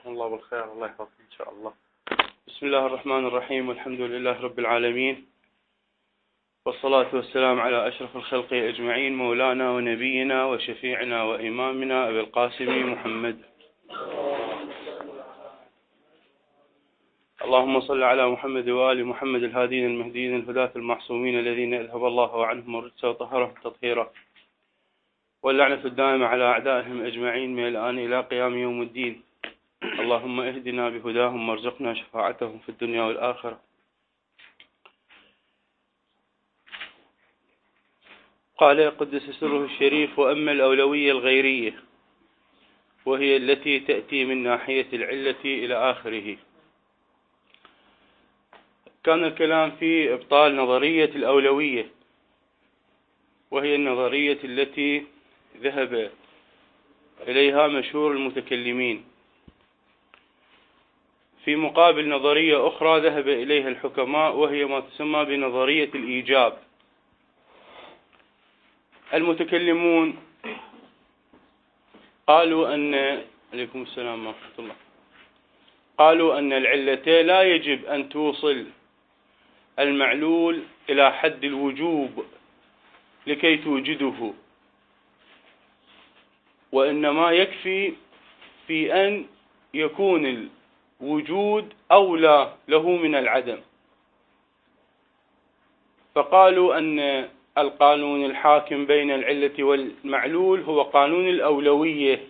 جزاكم الله بالخير، الله يحفظكم إن شاء الله. بسم الله الرحمن الرحيم، والحمد لله رب العالمين، والصلاة والسلام على أشرف الخلق أجمعين، مولانا ونبينا وشفيعنا وإمامنا أبي القاسم محمد. اللهم صل على محمد وآل محمد الهادين المهديين الهداة المعصومين الذين أذهب الله عنهم الرجس وطهرهم تطهيرا، واللعنة الدائمة على أعدائهم أجمعين من الآن إلى قيام يوم الدين. اللهم اهدنا بهداهم وارزقنا شفاعتهم في الدنيا والآخرة. قال قدس سره الشريف: وأما الأولوية الغيرية وهي التي تأتي من ناحية العلة إلى آخره. كان الكلام في إبطال نظرية الأولوية، وهي النظرية التي ذهب إليها مشهور المتكلمين، في مقابل نظرية أخرى ذهب إليها الحكماء، وهي ما تسمى بنظرية الإيجاب. المتكلمون قالوا أن عليكم السلام ورحمة الله، قالوا أن العلة لا يجب أن توصل المعلول إلى حد الوجوب لكي توجده، وإنما يكفي في أن يكون الوجود أولى له من العدم. فقالوا أن القانون الحاكم بين العلة والمعلول هو قانون الأولوية،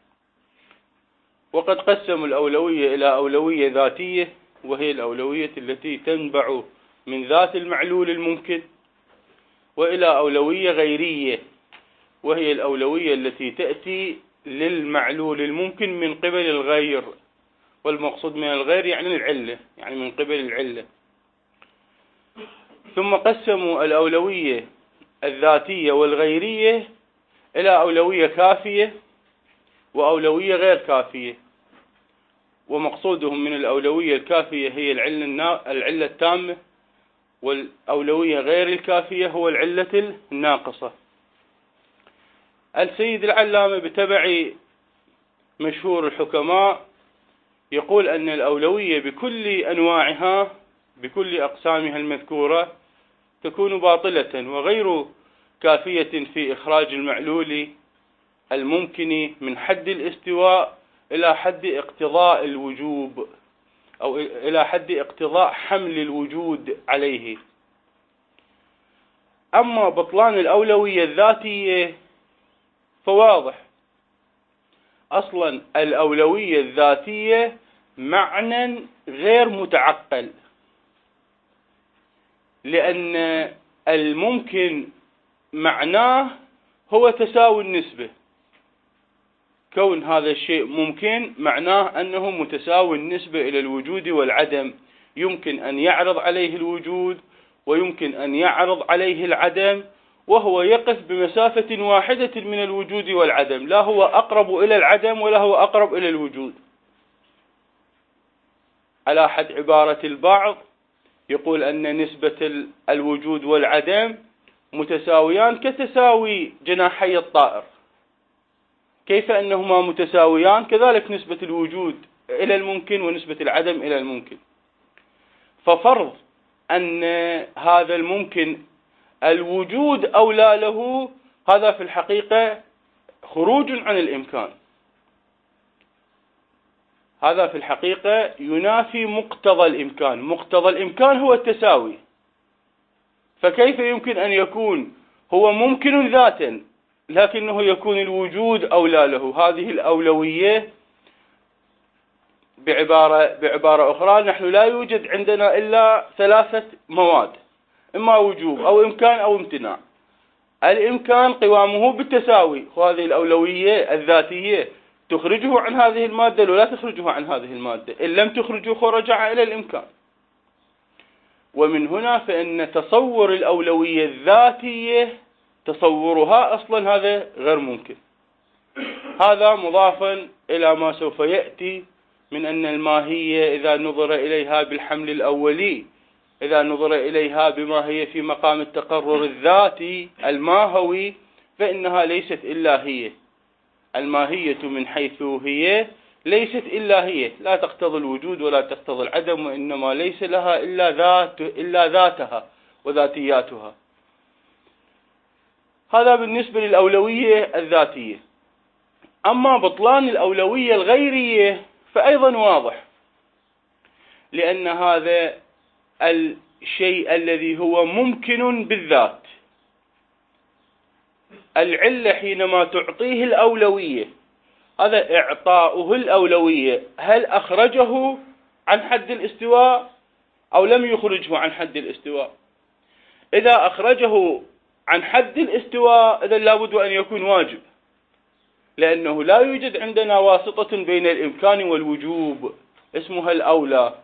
وقد قسموا الأولوية إلى أولوية ذاتية، وهي الأولوية التي تنبع من ذات المعلول الممكن، وإلى أولوية غيرية، وهي الأولوية التي تأتي للمعلول الممكن من قبل الغير، والمقصود من الغير يعني العلة، يعني من قبل العلة. ثم قسموا الأولوية الذاتية والغيرية إلى أولوية كافية وأولوية غير كافية، ومقصودهم من الأولوية الكافية هي العلة التامة، والأولوية غير الكافية هو العلة الناقصة. السيد العلامة بتبع مشهور الحكماء يقول أن الأولوية بكل أنواعها بكل أقسامها المذكورة تكون باطلة وغير كافية في إخراج المعلول الممكن من حد الاستواء إلى حد اقتضاء الوجوب، أو إلى حد اقتضاء حمل الوجود عليه. أما بطلان الأولوية الذاتية فواضح. أصلا الأولوية الذاتية معنى غير متعقل، لأن الممكن معناه هو تساوي النسبة. كون هذا الشيء ممكن معناه أنه متساوي النسبة إلى الوجود والعدم، يمكن أن يعرض عليه الوجود ويمكن أن يعرض عليه العدم، وهو يقف بمسافة واحدة من الوجود والعدم، لا هو أقرب إلى العدم ولا هو أقرب إلى الوجود. على حد عبارة البعض يقول أن نسبة الوجود والعدم متساويان كتساوي جناحي الطائر. كيف أنهما متساويان كذلك نسبة الوجود إلى الممكن ونسبة العدم إلى الممكن. ففرض أن هذا الممكن الوجود أولى له، هذا في الحقيقة خروج عن الإمكان، هذا في الحقيقة ينافي مقتضى الإمكان. مقتضى الإمكان هو التساوي، فكيف يمكن أن يكون هو ممكن ذاتا لكنه يكون الوجود أولى له؟ هذه الأولوية بعبارة أخرى، نحن لا يوجد عندنا إلا ثلاثة مواد، إما وجوب أو إمكان أو امتناع. الإمكان قوامه بالتساوي، وهذه الأولوية الذاتية تخرجه عن هذه المادة ولا تخرجه عن هذه المادة. إن لم تخرجه رجع إلى الإمكان. ومن هنا فإن تصور الأولوية الذاتية تصورها أصلا هذا غير ممكن. هذا مضافا إلى ما سوف يأتي من أن الماهية إذا نظر إليها بالحمل الأولي، إذا نظر إليها بما هي في مقام التقرر الذاتي الماهوي، فإنها ليست إلا هي. الماهية من حيث هي ليست إلا هي، لا تقتضي الوجود ولا تقتضي العدم، وإنما ليس لها إلا ذاتها وذاتياتها. هذا بالنسبة للأولوية الذاتية. أما بطلان الأولوية الغيرية فأيضا واضح، لأن هذا الشيء الذي هو ممكن بالذات، العلة حينما تعطيه الأولوية، هذا إعطاؤه الأولوية هل أخرجه عن حد الاستواء أو لم يخرجه عن حد الاستواء؟ إذا أخرجه عن حد الاستواء إذن لابد أن يكون واجب، لأنه لا يوجد عندنا واسطة بين الإمكان والوجوب اسمها الأولى.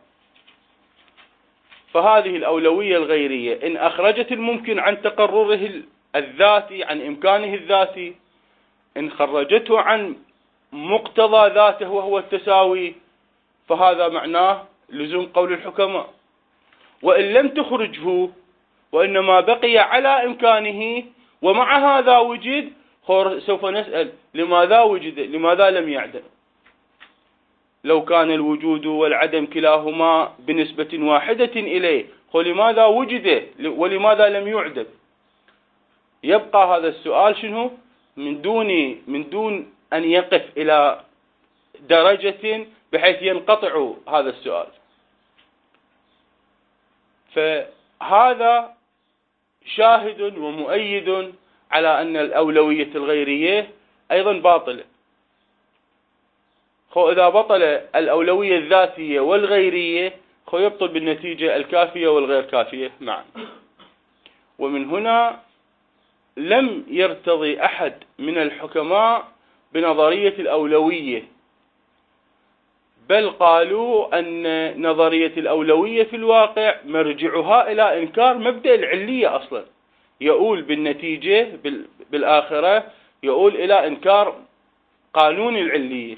فهذه الأولوية الغيرية إن أخرجت الممكن عن تقرره الذاتي، عن إمكانه الذاتي، إن خرجته عن مقتضى ذاته وهو التساوي، فهذا معناه لزوم قول الحكماء. وإن لم تخرجه وإنما بقي على إمكانه ومع هذا وجد، سوف نسأل لماذا وجد، لماذا لم يعدم؟ لو كان الوجود والعدم كلاهما بنسبة واحدة إليه، لماذا وجد ولماذا لم يعدم؟ يبقى هذا السؤال شنو؟ من دون أن يقف إلى درجة بحيث ينقطع هذا السؤال. فهذا شاهد ومؤيد على أن الأولوية الغيرية أيضا باطلة. إذا بطل الأولوية الذاتية والغيرية يبطل بالنتيجة الكافية والغير كافية معا. ومن هنا لم يرتضي أحد من الحكماء بنظرية الأولوية، بل قالوا أن نظرية الأولوية في الواقع مرجعها إلى إنكار مبدأ العلية أصلا، يؤول بالنتيجة بالآخرة يؤول إلى إنكار قانون العلية،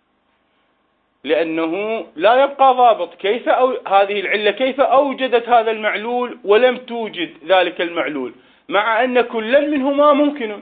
لأنه لا يبقى ضابط كيف هذه العلة كيف أوجدت هذا المعلول ولم توجد ذلك المعلول، مع أن كلا منهما ممكن.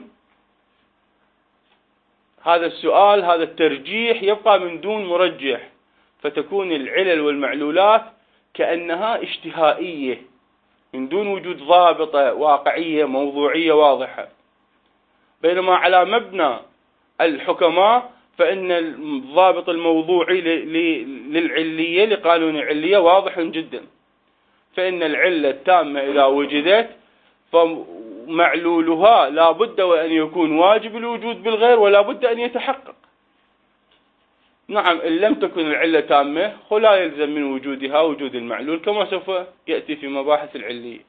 هذا السؤال، هذا الترجيح يبقى من دون مرجح، فتكون العلل والمعلولات كأنها اشتهائية من دون وجود ضابطة واقعية موضوعية واضحة. بينما على مبنى الحكماء فإن الضابط الموضوعي للعلية لقانون العلية واضح جدا، فإن العلة التامة إذا وجدت فمعلولها لا بد وأن يكون واجب الوجود بالغير ولا بد أن يتحقق. نعم، إن لم تكن العلة تامة لا يلزم من وجودها وجود المعلول، كما سوف يأتي في مباحث العلية.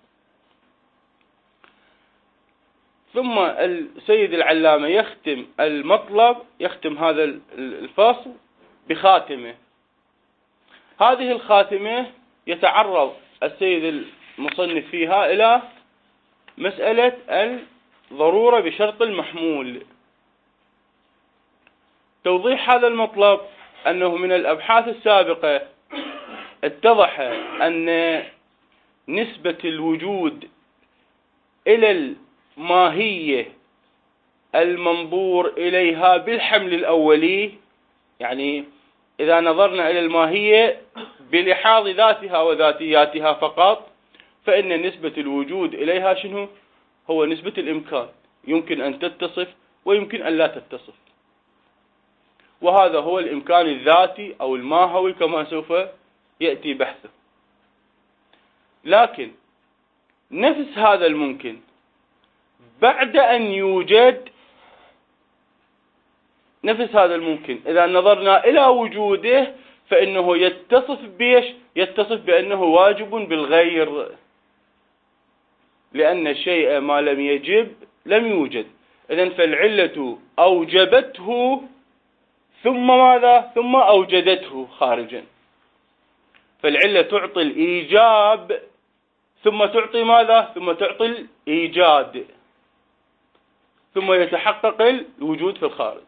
ثم السيد العلامة يختم المطلب، يختم هذا الفصل بخاتمة. هذه الخاتمة يتعرض السيد المصنف فيها إلى مسألة الضرورة بشرط المحمول. توضيح هذا المطلب أنه من الأبحاث السابقة اتضح أن نسبة الوجود إلى الماهية المنظور إليها بالحمل الأولي، يعني إذا نظرنا إلى الماهية بلحاظ ذاتها وذاتياتها فقط، فإن نسبة الوجود إليها شنو؟ هو نسبة الإمكان، يمكن أن تتصف ويمكن أن لا تتصف، وهذا هو الإمكان الذاتي أو الماهوي كما سوف يأتي بحثه. لكن نفس هذا الممكن بعد أن يوجد، نفس هذا الممكن إذا نظرنا إلى وجوده فإنه يتصف بيش؟ يتصف بأنه واجب بالغير، لأن الشيء ما لم يجب لم يوجد. إذن فالعلة أوجبته ثم ماذا؟ ثم أوجدته خارجا. فالعلة تعطي الإيجاب ثم تعطي ماذا؟ ثم تعطي الإيجاد، ثم يتحقق الوجود في الخارج.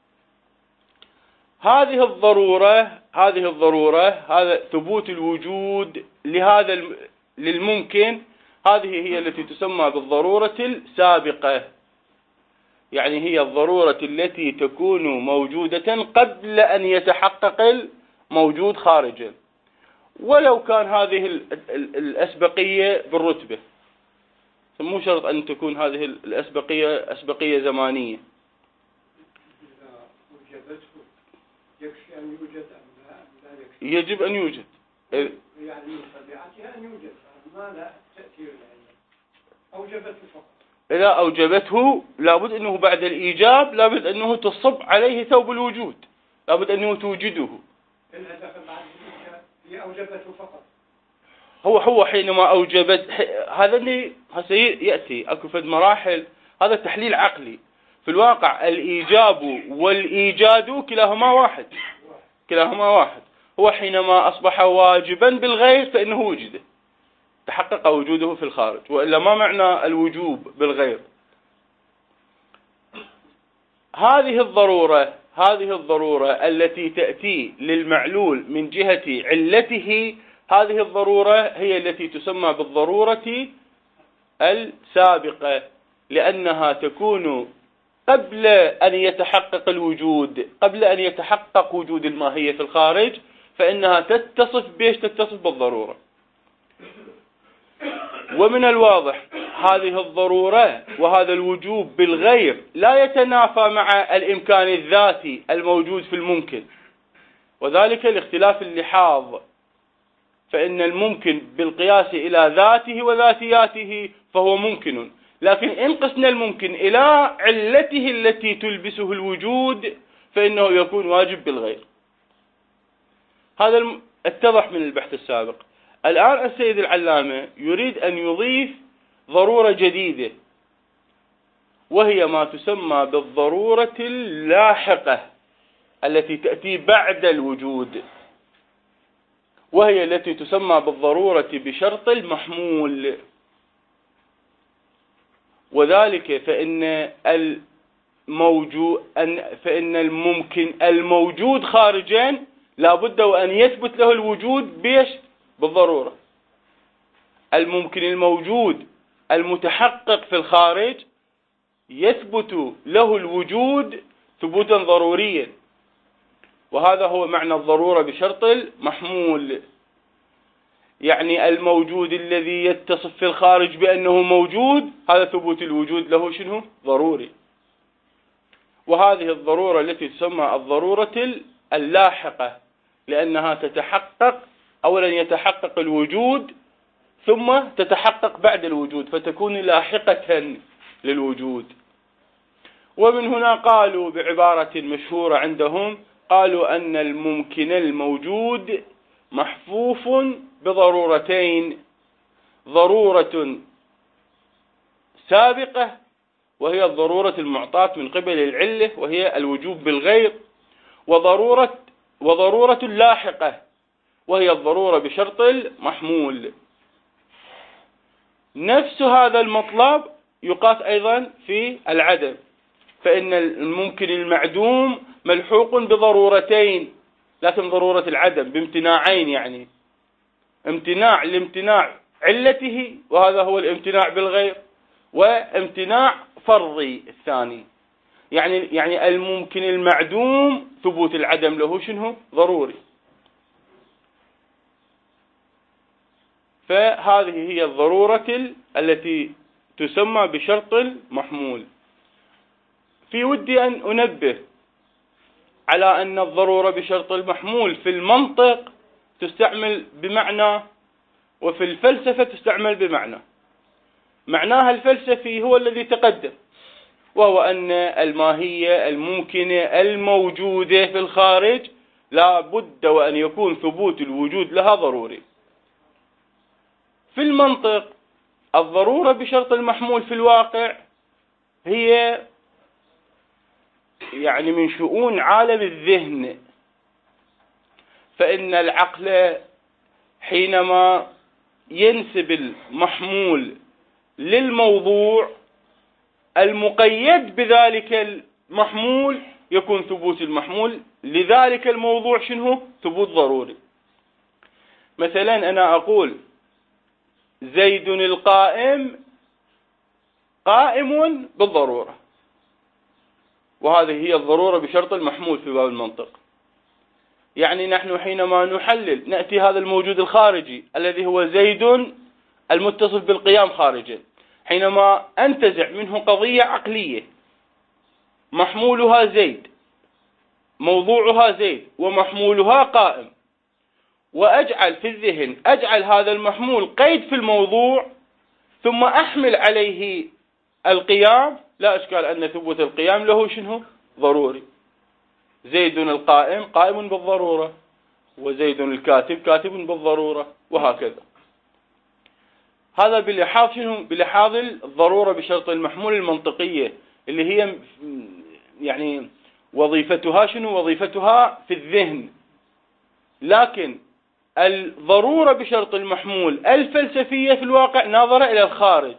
هذه الضرورة هذا ثبوت الوجود للممكن، هذه هي التي تسمى بالضرورة السابقة. يعني هي الضرورة التي تكون موجودة قبل أن يتحقق الموجود خارجا، ولو كان هذه الأسبقية بالرتبة، مو شرط أن تكون هذه الأسبقية أسبقية زمانية. إذا وجبته يكفي أن يوجد أم لا يكفي؟ يجب أن يوجد، يعني من طبيعتها أن يوجد، ما لا تأثير العلة. أوجبته فقط. إذا أوجبته لابد أنه بعد الإيجاب لابد أنه تصب عليه ثوب الوجود، لابد أنه توجده. إنها دخل بعد الإيجاب هي أوجبته فقط. هو حينما أوجبت، هذا اللي هسه يأتي أكو فد مراحل، هذا تحليل عقلي. في الواقع الإيجاب والإيجاد كلاهما واحد، كلاهما واحد. هو حينما أصبح واجبا بالغير فإنه وجده، تحقق وجوده في الخارج، وإلا ما معنى الوجوب بالغير. هذه الضرورة التي تأتي للمعلول من جهة علته، هذه الضرورة هي التي تسمى بالضرورة السابقة، لأنها تكون قبل أن يتحقق الوجود، قبل أن يتحقق وجود الماهية في الخارج، فإنها تتصف بالضرورة. ومن الواضح هذه الضرورة وهذا الوجوب بالغير لا يتنافى مع الإمكان الذاتي الموجود في الممكن، وذلك لاختلاف اللحاظ. فإن الممكن بالقياس إلى ذاته وذاتياته فهو ممكن، لكن إن قسنا الممكن إلى علته التي تلبسه الوجود فإنه يكون واجب بالغير. هذا اتضح من البحث السابق. الآن السيد العلامة يريد أن يضيف ضرورة جديدة، وهي ما تسمى بالضرورة اللاحقة التي تأتي بعد الوجود، وهي التي تسمى بالضرورة بشرط المحمول. وذلك فإن الممكن الموجود خارجا لابد وأن يثبت له الوجود بيش بالضرورة. الممكن الموجود المتحقق في الخارج يثبت له الوجود ثبوتا ضروريا، وهذا هو معنى الضرورة بشرط المحمول. يعني الموجود الذي يتصف في الخارج بأنه موجود، هذا ثبوت الوجود له شنو؟ ضروري. وهذه الضرورة التي تسمى الضرورة اللاحقة، لأنها تتحقق أولا يتحقق الوجود ثم تتحقق بعد الوجود، فتكون لاحقة للوجود. ومن هنا قالوا بعبارة مشهورة عندهم، قالوا أن الممكن الموجود محفوف بضرورتين: ضرورة سابقة وهي الضرورة المعطاة من قبل العلة وهي الوجوب بالغير، وضرورة لاحقة وهي الضرورة بشرط المحمول. نفس هذا المطلب يقاس أيضا في العدم، فإن الممكن المعدوم ملحوق بضرورتين، لكن ضرورة العدم بامتناعين، يعني امتناع لامتناع علته وهذا هو الامتناع بالغير، وامتناع فرضي الثاني. يعني الممكن المعدوم ثبوت العدم له شنو؟ ضروري. فهذه هي الضرورة التي تسمى بشرط المحمول. في ودي أن أنبه على أن الضرورة بشرط المحمول في المنطق تستعمل بمعنى، وفي الفلسفة تستعمل بمعنى. معناها الفلسفي هو الذي تقدم، وهو أن الماهية الممكنة الموجودة في الخارج لا بد وأن يكون ثبوت الوجود لها ضروري. في المنطق الضرورة بشرط المحمول في الواقع هي يعني من شؤون عالم الذهن، فإن العقل حينما ينسب المحمول للموضوع المقيد بذلك المحمول يكون ثبوت المحمول لذلك الموضوع شنو؟ ثبوت ضروري. مثلا أنا أقول زيد القائم قائم بالضرورة، وهذه هي الضرورة بشرط المحمول في باب المنطق. يعني نحن حينما نحلل نأتي هذا الموجود الخارجي الذي هو زيد المتصف بالقيام خارجا، حينما أنتزع منه قضية عقلية محمولها زيد، موضوعها زيد ومحمولها قائم، وأجعل في الذهن أجعل هذا المحمول قيد في الموضوع، ثم أحمل عليه القيام، لا إشكال أن ثبوت القيام له شنو؟ ضروري. زيد القائم قائم بالضرورة، وزيد الكاتب كاتب بالضرورة، وهكذا. هذا بلحاظ شنو؟ بلحاظ الضرورة بشرط المحمول المنطقية، اللي هي يعني وظيفتها شنو؟ وظيفتها في الذهن. لكن الضرورة بشرط المحمول الفلسفية في الواقع ناظرة إلى الخارج.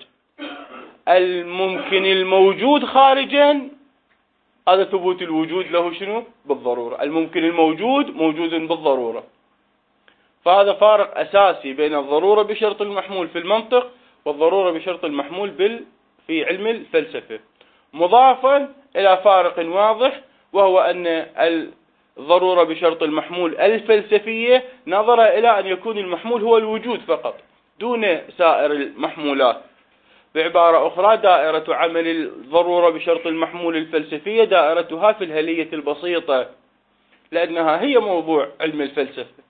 الممكن الموجود خارجا هذا ثبوت الوجود له شنو؟ بالضرورة. الممكن الموجود موجود بالضرورة. فهذا فارق أساسي بين الضرورة بشرط المحمول في المنطق والضرورة بشرط المحمول في علم الفلسفة، مضافا إلى فارق واضح، وهو أن الضرورة بشرط المحمول الفلسفية نظر إلى أن يكون المحمول هو الوجود فقط دون سائر المحمولات. بعبارة أخرى، دائرة عمل الضرورة بشرط المحمول الفلسفية دائرتها في الهلية البسيطة، لأنها هي موضوع علم الفلسفة.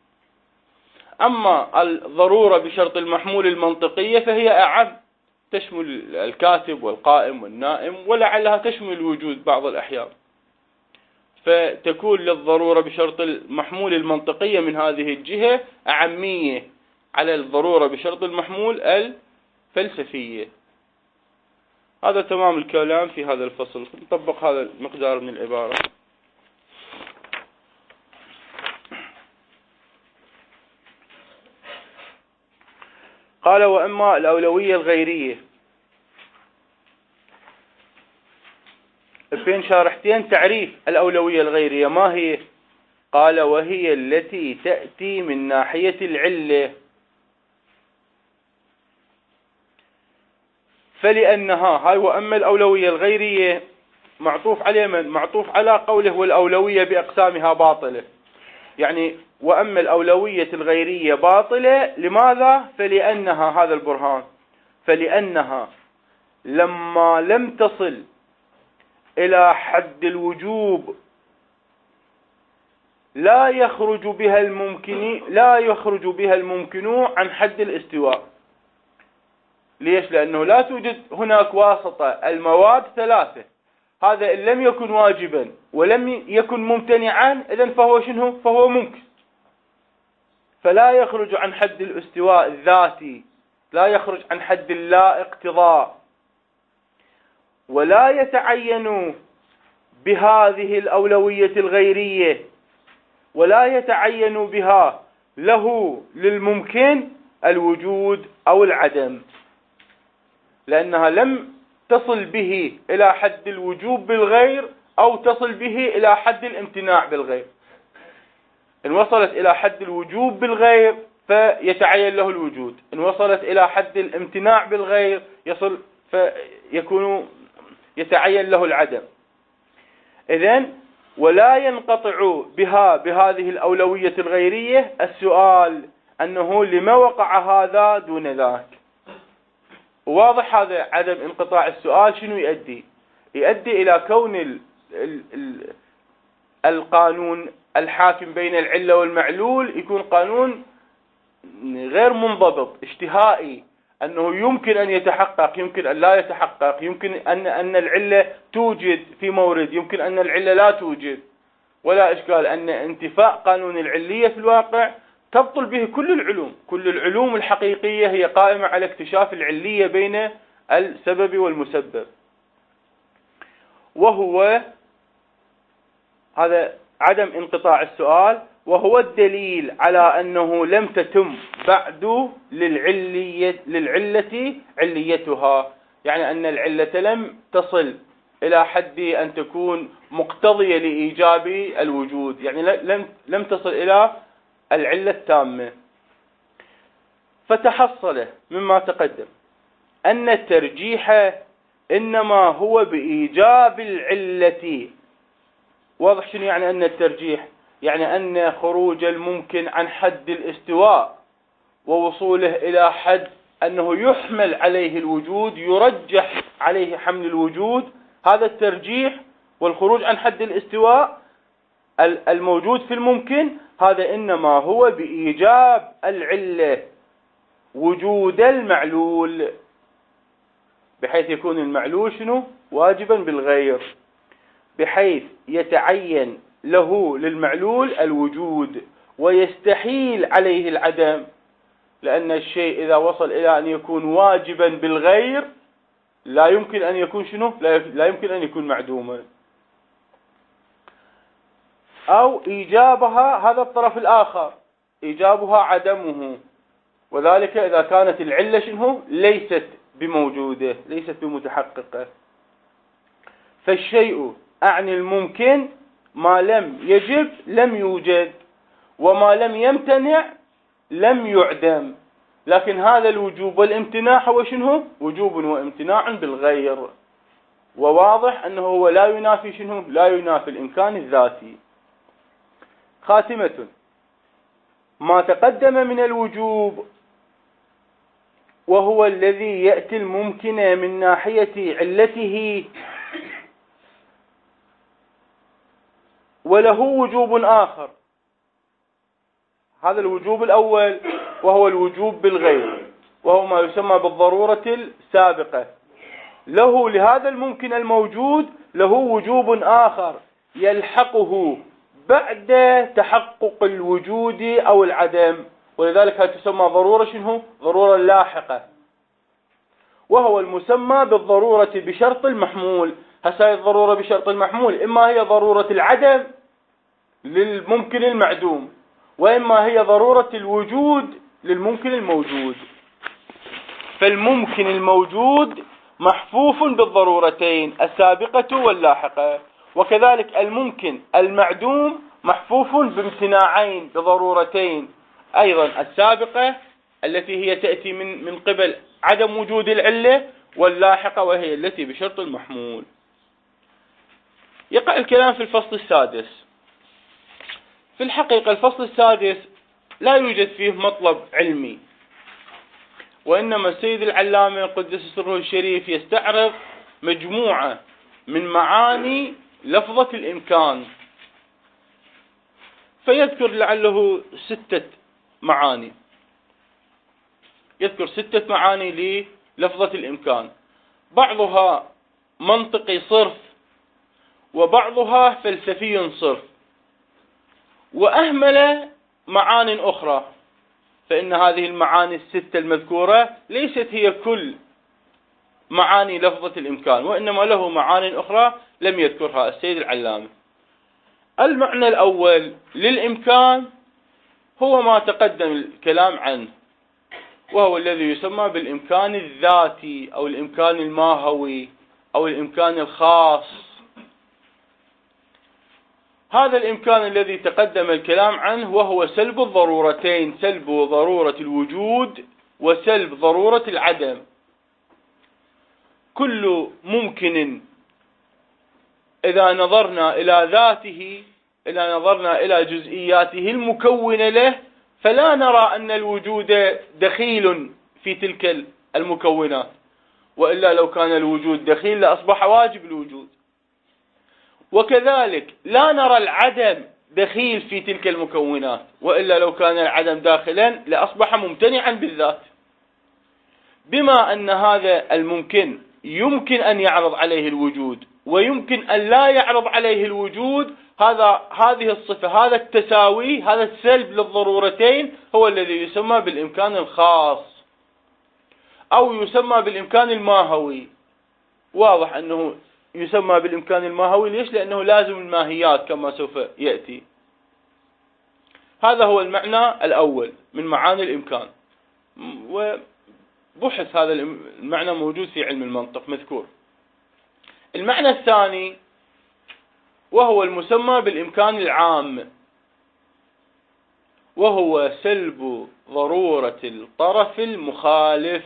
أما الضرورة بشرط المحمول المنطقية فهي أعم، تشمل الكاتب والقائم والنائم، ولعلها تشمل الوجود بعض الأحيان. فتكون للضرورة بشرط المحمول المنطقية من هذه الجهة أعمية على الضرورة بشرط المحمول الفلسفية. هذا تمام الكلام في هذا الفصل. نطبق هذا المقدار من العبارة. قال: وأما الأولوية الغيرية، بين شارحتين تعريف الأولوية الغيرية ما هي؟ قال: وهي التي تأتي من ناحية العلة، فلأنها هاي. وأما الأولوية الغيرية معطوف على من؟ معطوف على قوله والأولوية بأقسامها باطلة. يعني وأما الأولوية الغيرية باطلة، لماذا؟ فلأنها، هذا البرهان، فلأنها لما لم تصل إلى حد الوجوب لا يخرج بها الممكن عن حد الاستواء. ليش؟ لأنه لا توجد هناك واسطة. المواد ثلاثة، هذا إن لم يكن واجبا ولم يكن ممتنعا إذن فهو شنو؟ فهو ممكن. فلا يخرج عن حد الاستواء الذاتي، لا يخرج عن حد اللا اقتضاء، ولا يتعين بهذه الأولوية الغيرية، ولا يتعين بها له للممكن الوجود أو العدم، لأنها لم تصل به إلى حد الوجوب بالغير أو تصل به إلى حد الامتناع بالغير. إن وصلت إلى حد الوجوب بالغير فيتعين له الوجود، إن وصلت إلى حد الامتناع بالغير يتعين له العدم. إذن ولا ينقطع بهذه الأولوية الغيرية السؤال أنه لما وقع هذا دون ذاك. واضح هذا عدم انقطاع السؤال شنو يؤدي؟ يؤدي إلى كون القانون الحاكم بين العلة والمعلول يكون قانون غير منضبط، اشتهائي، أنه يمكن أن يتحقق، يمكن أن لا يتحقق، يمكن أن العلة توجد في مورد، يمكن أن العلة لا توجد. ولا إشكال أن انتفاء قانون العلية في الواقع تبطل به كل العلوم. كل العلوم الحقيقية هي قائمة على اكتشاف العلية بين السبب والمسبب. وهو هذا عدم انقطاع السؤال، وهو الدليل على أنه لم تتم بعد للعلة عليتها، يعني أن العلة لم تصل إلى حد أن تكون مقتضية لإيجاب الوجود، يعني لم تصل إلى العلة التامة. فتحصل مما تقدم أن الترجيح إنما هو بإيجاب العلة واضح شنو يعني أن الترجيح؟ يعني أن خروج الممكن عن حد الاستواء ووصوله إلى حد أنه يحمل عليه الوجود، يرجح عليه حمل الوجود، هذا الترجيح والخروج عن حد الاستواء الموجود في الممكن، هذا إنما هو بإيجاب العلة وجود المعلول، بحيث يكون المعلول شنو؟ واجبا بالغير، بحيث يتعين له للمعلول الوجود ويستحيل عليه العدم، لأن الشيء إذا وصل إلى أن يكون واجبا بالغير لا يمكن أن يكون شنو؟ لا يمكن أن يكون معدوما. أو إيجابها، هذا الطرف الآخر، إيجابها عدمه، وذلك إذا كانت العلة شنو؟ ليست بموجودة، ليست بمتحققة. فالشيء أعني الممكن ما لم يجب لم يوجد، وما لم يمتنع لم يعدم، لكن هذا الوجوب والامتناع هو شنو؟ وجوب وامتناع بالغير، وواضح أنه هو لا ينافي شنو؟ لا ينافي الإمكان الذاتي. خاتمة ما تقدم من الوجوب وهو الذي يأتي الممكن من ناحية علته، وله وجوب آخر. هذا الوجوب الأول وهو الوجوب بالغير، وهو ما يسمى بالضرورة السابقة. له لهذا الممكن الموجود له وجوب آخر يلحقه بعد تحقق الوجود أو العدم، ولذلك تسمى ضرورة شنو؟ ضرورة لاحقة، وهو المسمى بالضرورة بشرط المحمول. هسه الضرورة بشرط المحمول إما هي ضرورة العدم للممكن المعدوم، وإما هي ضرورة الوجود للممكن الموجود. فالممكن الموجود محفوف بالضرورتين السابقة واللاحقة، وكذلك الممكن المعدوم محفوف بامتناعين بضرورتين أيضا، السابقة التي هي تأتي من قبل عدم وجود العلة، واللاحقة وهي التي بشرط المحمول. يقع الكلام في الفصل السادس. في الحقيقة الفصل السادس لا يوجد فيه مطلب علمي، وإنما السيد العلامة قدس سره الشريف يستعرض مجموعة من معاني لفظة الإمكان، فيذكر لعله 6 معاني، يذكر 6 معاني للفظة الإمكان، بعضها منطقي صرف، وبعضها فلسفي صرف، وأهمل معان أخرى. فإن هذه المعاني 6 المذكورة ليست هي كل معاني لفظة الإمكان، وإنما له معاني أخرى لم يذكرها السيد العلامة. المعنى الأول للإمكان هو ما تقدم الكلام عنه، وهو الذي يسمى بالإمكان الذاتي أو الإمكان الماهوي أو الإمكان الخاص. هذا الإمكان الذي تقدم الكلام عنه وهو سلب الضرورتين، سلب ضرورة الوجود وسلب ضرورة العدم. كل ممكن إذا نظرنا إلى ذاته، إذا نظرنا إلى جزئياته المكونة له، فلا نرى أن الوجود دخيل في تلك المكونات، وإلا لو كان الوجود دخيل لأصبح واجب الوجود. وكذلك لا نرى العدم دخيل في تلك المكونات، وإلا لو كان العدم داخلا لأصبح ممتنعا بالذات. بما أن هذا الممكن يمكن أن يعرض عليه الوجود ويمكن أن لا يعرض عليه الوجود، هذه الصفة، هذا التساوي، هذا السلب للضرورتين هو الذي يسمى بالإمكان الخاص أو يسمى بالإمكان الماهوي. واضح أنه يسمى بالإمكان الماهوي، ليش؟ لأنه لازم الماهيات كما سوف يأتي. هذا هو المعنى الأول من معاني الإمكان، وبحث هذا المعنى موجود في علم المنطق مذكور. المعنى الثاني وهو المسمى بالإمكان العام، وهو سلب ضرورة الطرف المخالف.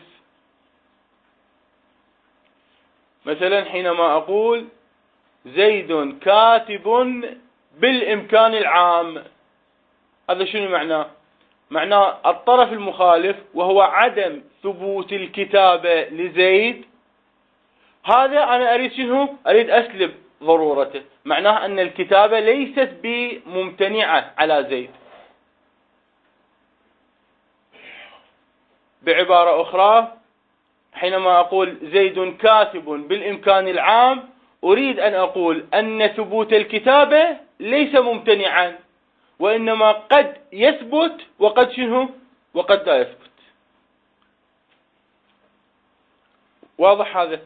مثلا حينما أقول زيد كاتب بالإمكان العام. هذا شنو معناه؟ معناه الطرف المخالف وهو عدم ثبوت الكتابة لزيد، هذا أنا أريد شنو؟ أريد أسلب ضرورته. معناه أن الكتابة ليست بممتنعة على زيد. بعبارة أخرى، حينما أقول زيد كاتب بالإمكان العام، أريد أن أقول أن ثبوت الكتابة ليس ممتنعا، وإنما قد يثبت وقد شنو؟ وقد لا يثبت. واضح هذا؟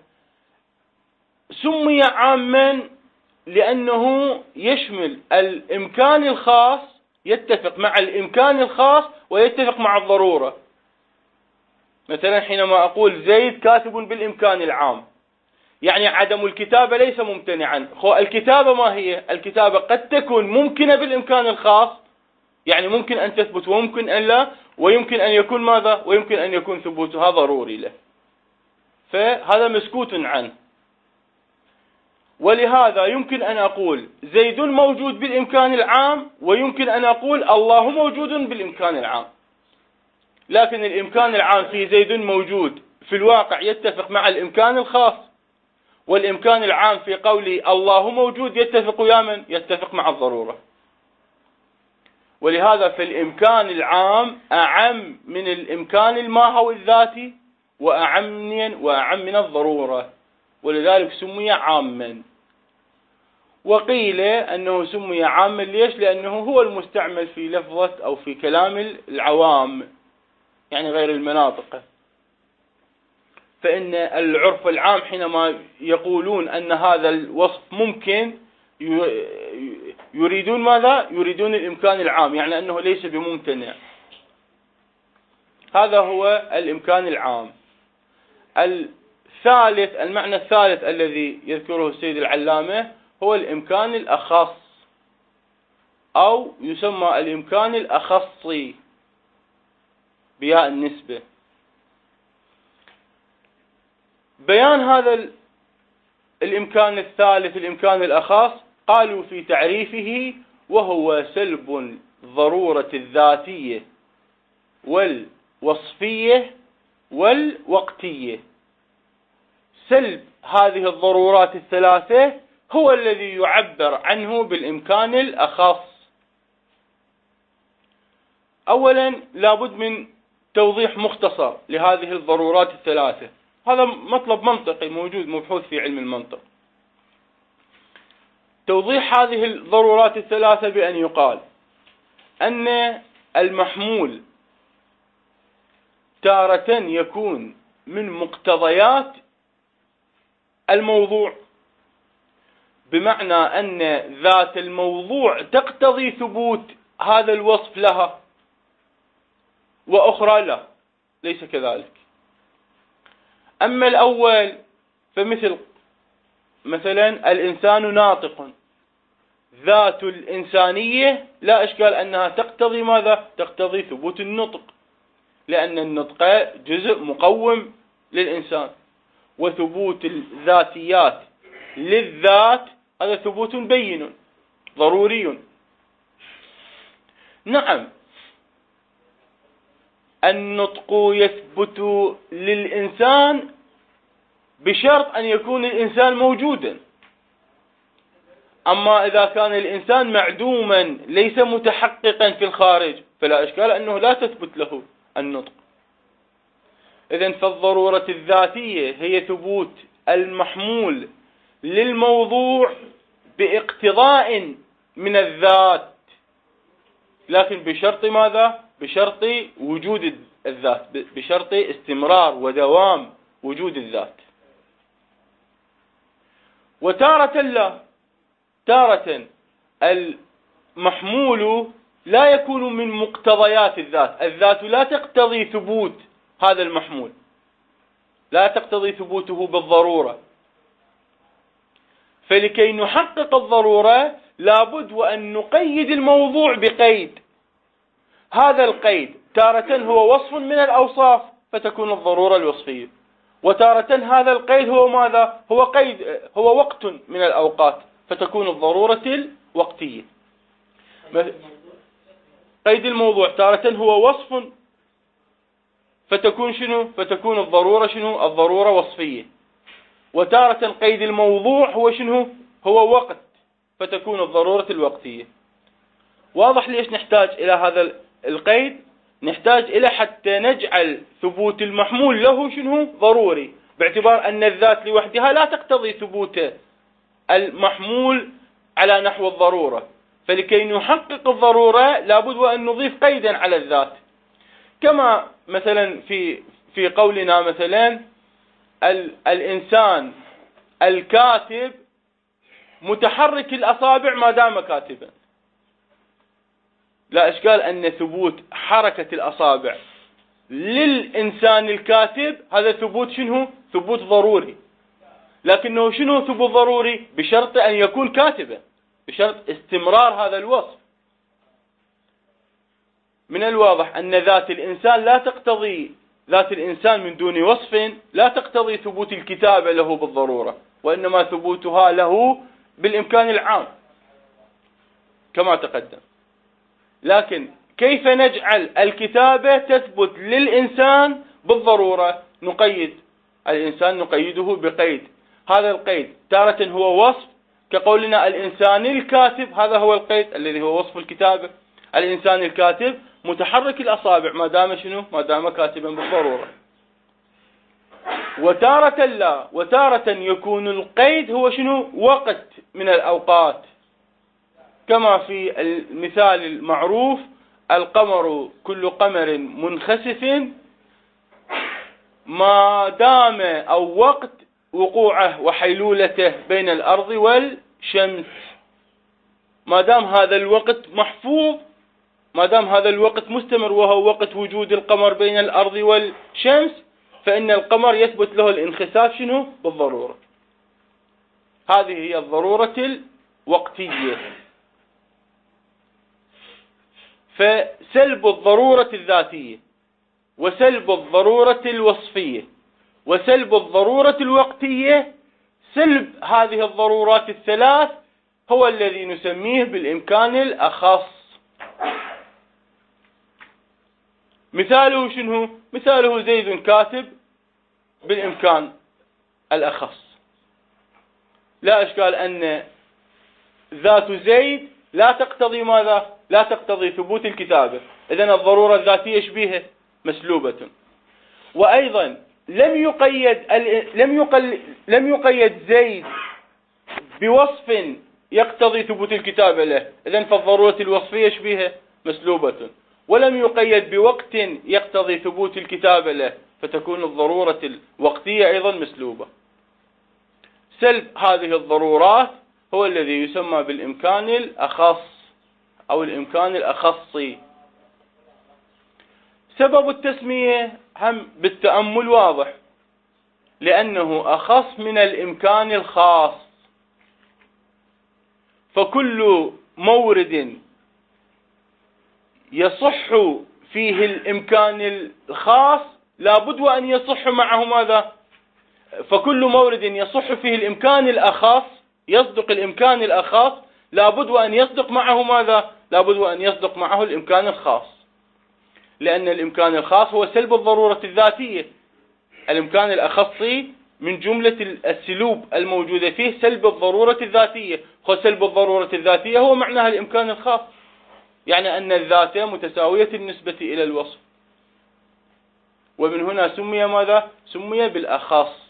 سمي عاما لأنه يشمل الإمكان الخاص، يتفق مع الإمكان الخاص ويتفق مع الضرورة. مثلا حينما أقول زيد كاتب بالإمكان العام، يعني عدم الكتابة ليس ممتنعا. الكتابة ما هي؟ الكتابة قد تكون ممكنة بالإمكان الخاص، يعني ممكن أن تثبت وممكن أن لا، ويمكن أن يكون ماذا؟ ويمكن أن يكون ثبوتها ضروري له، فهذا مسكوت عنه. ولهذا يمكن أن أقول زيد موجود بالإمكان العام، ويمكن أن أقول الله موجود بالإمكان العام. لكن الإمكان العام في زيد موجود في الواقع يتفق مع الإمكان الخاص، والإمكان العام في قولي الله موجود يتفق يا من؟ يتفق مع الضرورة. ولهذا في الإمكان العام أعم من الإمكان الماهوي الذاتي، وأعم من الضرورة، ولذلك سمي عاما. وقيل أنه سمي عاما ليش؟ لأنه هو المستعمل في لفظة أو في كلام العوام، يعني غير المناطق. فإن العرف العام حينما يقولون أن هذا الوصف ممكن، يريدون ماذا؟ يريدون الإمكان العام، يعني أنه ليس بممتنع. هذا هو الإمكان العام. المعنى الثالث الذي يذكره السيد العلامة هو الإمكان الأخص، أو يسمى الإمكان الأخصي بياء النسبة. بيان هذا الإمكان الثالث، الإمكان الأخص، قالوا في تعريفه: وهو سلب الضرورة الذاتية والوصفية والوقتية. سلب هذه الضرورات الثلاثة هو الذي يعبر عنه بالإمكان الأخص. أولا لابد من توضيح مختصر لهذه الضرورات الثلاثة. هذا مطلب منطقي موجود مبحوث في علم المنطق. توضيح هذه الضرورات الثلاثة بأن يقال أن المحمول تارة يكون من مقتضيات الموضوع، بمعنى أن ذات الموضوع تقتضي ثبوت هذا الوصف لها، وأخرى لا، ليس كذلك. أما الأول مثلا الإنسان ناطق، ذات الإنسانية لا إشكال أنها تقتضي ماذا؟ تقتضي ثبوت النطق، لأن النطق جزء مقوم للإنسان، وثبوت الذاتيات للذات هذا ثبوت بين ضروري. نعم، النطق يثبت للإنسان بشرط أن يكون الإنسان موجودا. أما إذا كان الإنسان معدوما ليس متحققا في الخارج فلا إشكال أنه لا تثبت له النطق. إذن فالضرورة الذاتية هي ثبوت المحمول للموضوع باقتضاء من الذات، لكن بشرط ماذا؟ بشرط وجود الذات، بشرط استمرار ودوام وجود الذات. وتارة لا، تارة المحمول لا يكون من مقتضيات الذات، الذات لا تقتضي ثبوت هذا المحمول، لا تقتضي ثبوته بالضرورة. فلكي نحقق الضرورة لابد وأن نقيد الموضوع بقيد. هذا القيد تارة هو وصف من الأوصاف فتكون الضرورة الوصفية، وتارة هذا القيد هو ماذا؟ هو وقت من الأوقات فتكون الضرورة الوقتية. قيد الموضوع تارة هو وصف، فتكون شنو؟ فتكون الضرورة شنو؟ الضرورة وصفية. وتارة قيد الموضوع هو شنو؟ هو وقت، فتكون الضرورة الوقتية. واضح ليش نحتاج إلى هذا القيد؟ نحتاج إلى حتى نجعل ثبوت المحمول له شنو؟ ضروري، باعتبار أن الذات لوحدها لا تقتضي ثبوت المحمول على نحو الضرورة، فلكي نحقق الضرورة لابد وأن نضيف قيدا على الذات. كما مثلا في قولنا مثلا الإنسان الكاتب متحرك الأصابع ما دام كاتبا، لا إشكال أن ثبوت حركة الأصابع للإنسان الكاتب هذا ثبوت شنو؟ ثبوت ضروري، لكنه شنو ثبوت ضروري؟ بشرط أن يكون كاتبا، بشرط استمرار هذا الوصف. من الواضح أن ذات الإنسان لا تقتضي، ذات الإنسان من دون وصف لا تقتضي ثبوت الكتابة له بالضرورة، وإنما ثبوتها له بالإمكان العام كما تقدم. لكن كيف نجعل الكتابة تثبت للإنسان بالضرورة؟ نقيد الإنسان، نقيده بقيد. هذا القيد تارة هو وصف، كقولنا الإنسان الكاتب، هذا هو القيد الذي هو وصف الكتابة. الإنسان الكاتب متحرك الأصابع ما دام شنو؟ ما دام كاتبا بالضرورة. وتارة لا، وتارة يكون القيد هو شنو؟ وقت من الأوقات، كما في المثال المعروف القمر كل قمر منخسف ما دام أو وقت وقوعه وحيلولته بين الأرض والشمس. ما دام هذا الوقت محفوظ، ما دام هذا الوقت مستمر وهو وقت وجود القمر بين الأرض والشمس، فإن القمر يثبت له الانخساف شنو؟ بالضرورة. هذه هي الضرورة الوقتية. فسلب الضرورة الذاتية وسلب الضرورة الوصفية وسلب الضرورة الوقتية، سلب هذه الضرورات الثلاث هو الذي نسميه بالإمكان الأخص. مثاله شنو؟ مثاله زيد كاتب بالإمكان الأخص. لا إشكال أن ذات زيد لا تقتضي ماذا؟ لا تقتضي ثبوت الكتابة، إذن الضرورة الذاتية شبيهة مسلوبة. وأيضا لم يقيد زيد بوصف يقتضي ثبوت الكتابة له، إذن فالضرورة الوصفية شبيهة مسلوبة. ولم يقيد بوقت يقتضي ثبوت الكتابة له، فتكون الضرورة الوقتية أيضا مسلوبة. سلب هذه الضرورات هو الذي يسمى بالإمكان الأخص أو الإمكان الأخصي. سبب التسمية هم بالتأمل واضح، لأنه أخص من الإمكان الخاص. فكل مورد يصح فيه الإمكان الخاص لابد وأن يصح معه ماذا؟ فكل مورد يصح فيه الإمكان الأخص، يصدق الإمكان الأخص، لابد وأن يصدق معه ماذا؟ لابد وأن يصدق معه الإمكان الخاص، لأن الإمكان الخاص هو سلب الضرورة الذاتية. الإمكان الأخصي من جملة السلوب الموجودة فيه سلب الضرورة الذاتية، وسلب الضرورة الذاتية هو معناها الإمكان الخاص، يعني أن الذات متساوية النسبة إلى الوصف، ومن هنا سمي ماذا؟ سمي بالأخص.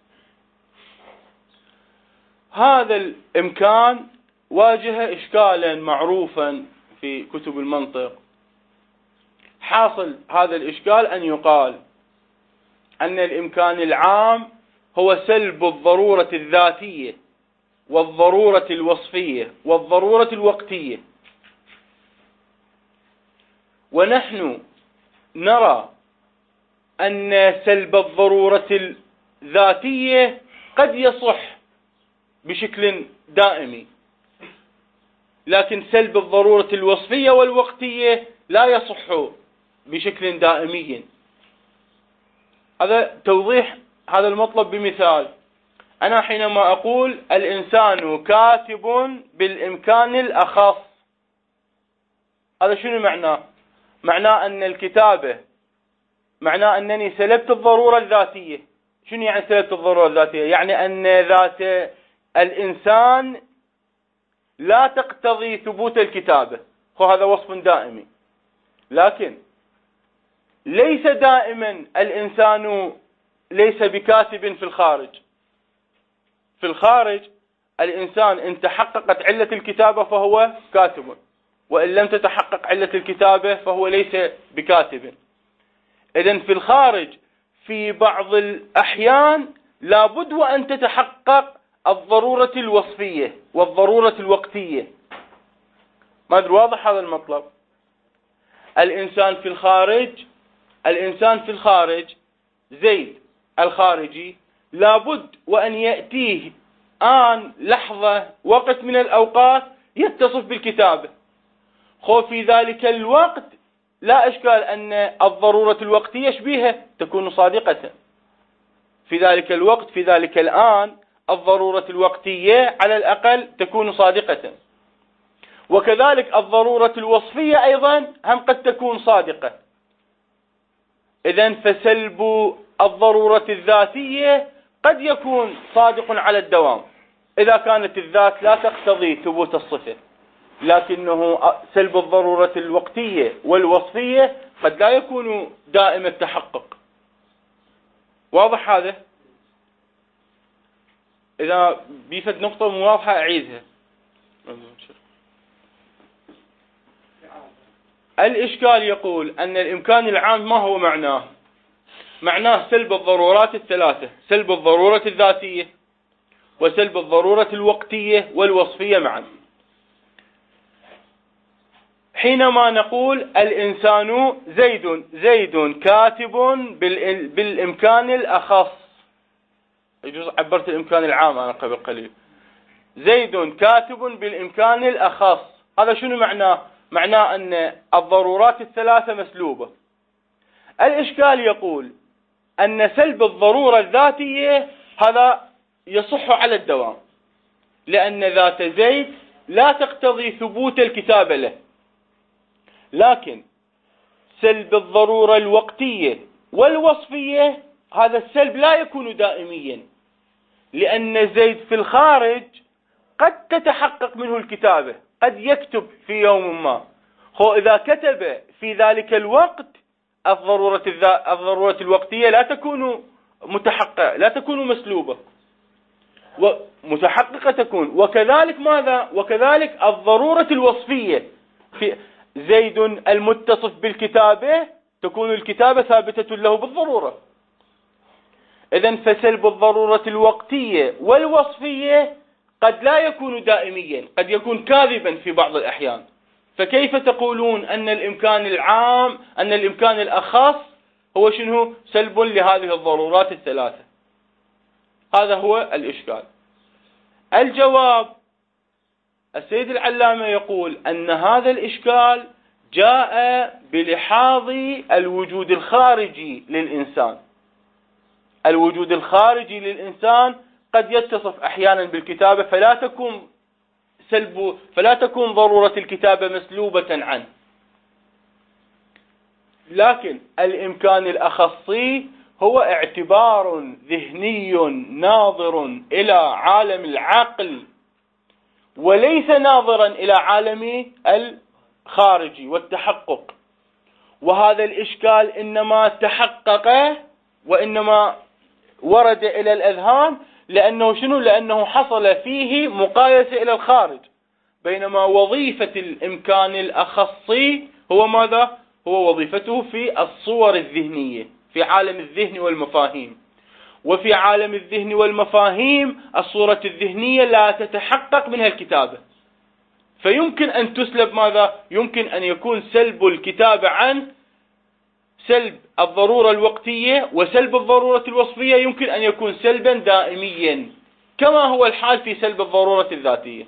هذا الإمكان واجه إشكالا معروفا في كتب المنطق. حاصل هذا الإشكال أن يقال أن الإمكان العام هو سلب الضرورة الذاتية والضرورة الوصفية والضرورة الوقتية، ونحن نرى أن سلب الضرورة الذاتية قد يصح بشكل دائمي، لكن سلب الضرورة الوصفية والوقتية لا يصح بشكل دائمي. هذا توضيح هذا المطلب بمثال. أنا حينما أقول الإنسان كاتب بالإمكان الأخص، هذا شنو معناه؟ معناه أن الكتابة، معناه أنني سلبت الضرورة الذاتية. شنو يعني سلبت الضرورة الذاتية؟ يعني أن ذات الإنسان لا تقتضي ثبوت الكتابة، هذا وصف دائمي. لكن ليس دائما الإنسان ليس بكاتب في الخارج. في الخارج الإنسان إن تحققت علة الكتابة فهو كاتب، وإن لم تتحقق علة الكتابة فهو ليس بكاتب. إذن في الخارج في بعض الأحيان لابد وأن تتحقق الضرورة الوصفية والضرورة الوقتية. ما أدري واضح هذا المطلب؟ الإنسان في الخارج زيد الخارجي لابد وأن يأتيه لحظة وقت من الأوقات يتصف بالكتابة. في ذلك الوقت لا إشكال أن الضرورة الوقتية شبيهة تكون صادقة. في ذلك الوقت، في ذلك الآن، الضرورة الوقتية على الأقل تكون صادقة. وكذلك الضرورة الوصفية أيضا هم قد تكون صادقة. إذن فسلب الضرورة الذاتية قد يكون صادق على الدوام إذا كانت الذات لا تقتضي ثبوت الصفة، لكنه سلب الضرورة الوقتية والوصفية قد لا يكون دائم التحقق. واضح هذا؟ إذا بيفت نقطة مواضحة أعيدها. الإشكال يقول أن الإمكان العام ما هو معناه؟ معناه سلب الضرورات الثلاثة: سلب الضرورة الذاتية وسلب الضرورة الوقتية والوصفية معا. حينما نقول الإنسان زيد كاتب بالإمكان الأخص، يجوز عبرت الإمكان العام أنا قبل قليل، زيد كاتب بالإمكان الأخص، هذا شنو معناه؟ معناه أن الضرورات الثلاثة مسلوبة. الإشكال يقول أن سلب الضرورة الذاتية هذا يصح على الدوام، لأن ذات زيد لا تقتضي ثبوت الكتابة له. لكن سلب الضرورة الوقتية والوصفية هذا السلب لا يكون دائميا، لأن زيد في الخارج قد تتحقق منه الكتابة، قد يكتب في يوم ما. إذا كتب في ذلك الوقت الضرورة الوقتية لا تكون متحققة، لا تكون مسلوبة، ومتحققة تكون. وكذلك ماذا؟ وكذلك الضرورة الوصفية في زيد المتصف بالكتابة تكون الكتابة ثابتة له بالضرورة. إذن فسلب الضرورة الوقتية والوصفية قد لا يكون دائميا، قد يكون كاذبا في بعض الأحيان. فكيف تقولون أن الإمكان العام، أن الإمكان الأخص هو شنو؟ سلب لهذه الضرورات الثلاثة. هذا هو الإشكال. الجواب: السيد العلامة يقول أن هذا الإشكال جاء بلحاظ الوجود الخارجي للإنسان. الوجود الخارجي للإنسان قد يتصف أحيانا بالكتابة فلا تكون ضرورة الكتابة مسلوبة عنه. لكن الإمكان الأخصي هو اعتبار ذهني ناظر إلى عالم العقل وليس ناظرا إلى عالم الخارجي والتحقق. وهذا الإشكال إنما تحقق وإنما ورد إلى الأذهان لأنه شنو؟ لأنه حصل فيه مقايسة إلى الخارج، بينما وظيفة الإمكان الأخصي هو ماذا؟ هو وظيفته في الصور الذهنية، في عالم الذهن والمفاهيم. وفي عالم الذهن والمفاهيم الصورة الذهنية لا تتحقق منها الكتابة، فيمكن أن تسلب ماذا؟ يمكن أن يكون سلب الكتابة عن سلب الضرورة الوقتية وسلب الضرورة الوصفية يمكن أن يكون سلبا دائميا، كما هو الحال في سلب الضرورة الذاتية.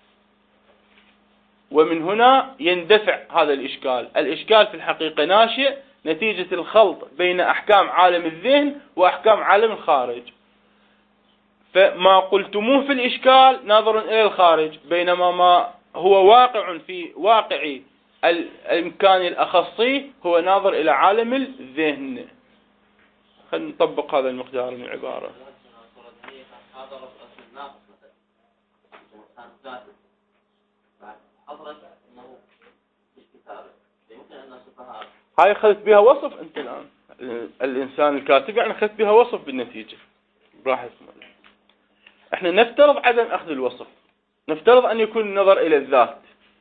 ومن هنا يندفع هذا الإشكال. الإشكال في الحقيقة ناشئ نتيجة الخلط بين أحكام عالم الذهن وأحكام عالم الخارج. فما قلتموه في الإشكال ناظر إلى الخارج، بينما ما هو واقع في واقع الإمكان الأخصي هو ناظر إلى عالم الذهن. خلينا نطبق هذا المقدار من العبارة. هاي أخذت بها وصف أنت الآن، الإنسان الكاتب يعني أخذت بها وصف بالنتيجة. راح اسمع، احنا نفترض عدم أخذ الوصف، نفترض أن يكون النظر إلى الذات.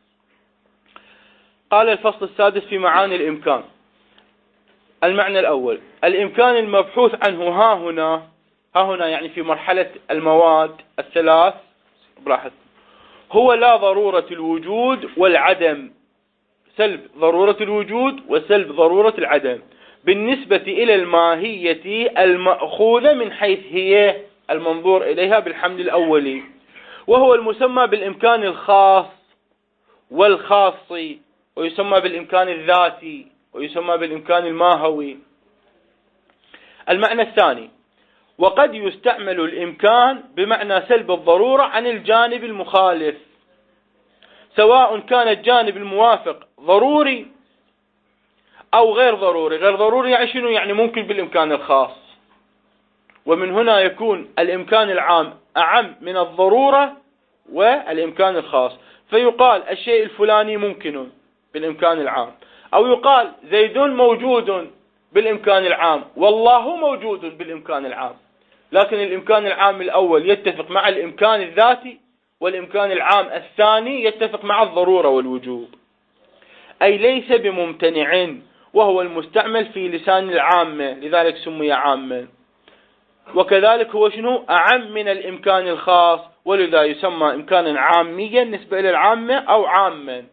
قال الفصل السادس في معاني الإمكان. المعنى الأول: الإمكان المبحوث عنه ها هنا يعني في مرحلة المواد الثلاث براحت، هو لا ضرورة الوجود والعدم، سلب ضرورة الوجود وسلب ضرورة العدم، بالنسبة إلى الماهية المأخوذة من حيث هي المنظور إليها بالحمل الأولي، وهو المسمى بالإمكان الخاص والخاصي، ويسمى بالإمكان الذاتي، ويسمى بالإمكان الماهوي. المعنى الثاني: وقد يستعمل الإمكان بمعنى سلب الضرورة عن الجانب المخالف، سواء كان الجانب الموافق ضروري أو غير ضروري. غير ضروري يعني شنو؟ يعني ممكن بالإمكان الخاص، ومن هنا يكون الإمكان العام أعم من الضرورة والإمكان الخاص، فيقال الشيء الفلاني ممكن بالإمكان العام، أو يقال زيد موجود بالإمكان العام والله موجود بالإمكان العام. لكن الإمكان العام الأول يتفق مع الإمكان الذاتي، والإمكان العام الثاني يتفق مع الضرورة والوجوب، أي ليس بممتنع، وهو المستعمل في لسان العامة، لذلك سمي عاما. وكذلك هو شنو؟ أعم من الإمكان الخاص، ولذا يسمى إمكانا عاميا نسبة إلى العامة أو عاما.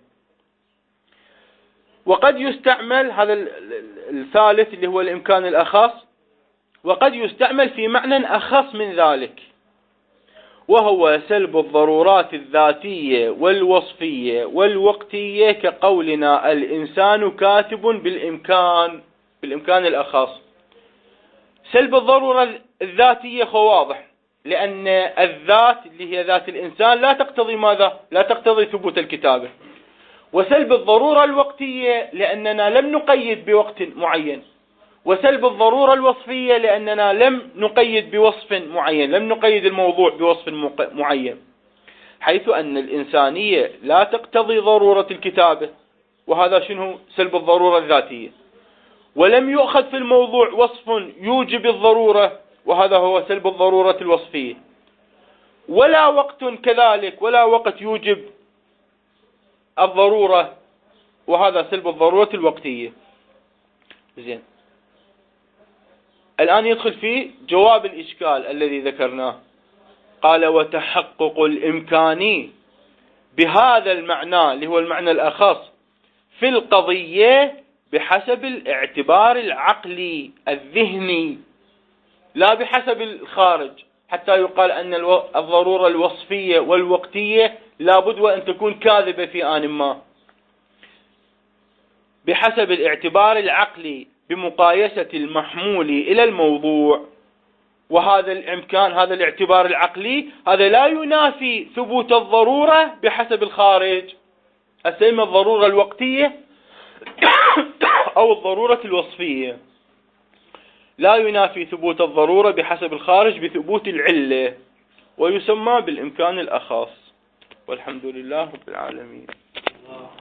وقد يستعمل هذا الثالث اللي هو الإمكان الأخص، وقد يستعمل في معنى أخص من ذلك، وهو سلب الضرورات الذاتية والوصفية والوقتية، كقولنا الإنسان كاتب بالإمكان الأخص. سلب الضرورة الذاتية هو واضح، لأن الذات اللي هي ذات الإنسان لا تقتضي ماذا؟ لا تقتضي ثبوت الكتابة. وسلب الضرورة الوقتية لأننا لم نقيد بوقت معين، وسلب الضرورة الوصفية لأننا لم نقيد بوصف معين، لم نقيد الموضوع بوصف معين، حيث أن الإنسانية لا تقتضي ضرورة الكتابة، وهذا شنو؟ سلب الضرورة الذاتية. ولم يؤخذ في الموضوع وصف يوجب الضرورة، وهذا هو سلب الضرورة الوصفية. ولا وقت كذلك، ولا وقت يوجب الضرورة، وهذا سلب الضرورة الوقتية. زين، الآن يدخل في جواب الإشكال الذي ذكرناه. قال: وتحقق الإمكان بهذا المعنى اللي هو المعنى الأخص في القضية بحسب الاعتبار العقلي الذهني، لا بحسب الخارج، حتى يقال أن الضرورة الوصفية والوقتية لابد وأن تكون كاذبة في آن ما. بحسب الاعتبار العقلي بمقايسة المحمول إلى الموضوع. وهذا الإمكان، هذا الاعتبار العقلي، هذا لا ينافي ثبوت الضرورة بحسب الخارج، أسمى الضرورة الوقتية أو الضرورة الوصفية، لا ينافي ثبوت الضرورة بحسب الخارج بثبوت العلة، ويسمى بالإمكان الأخص. والحمد لله رب العالمين.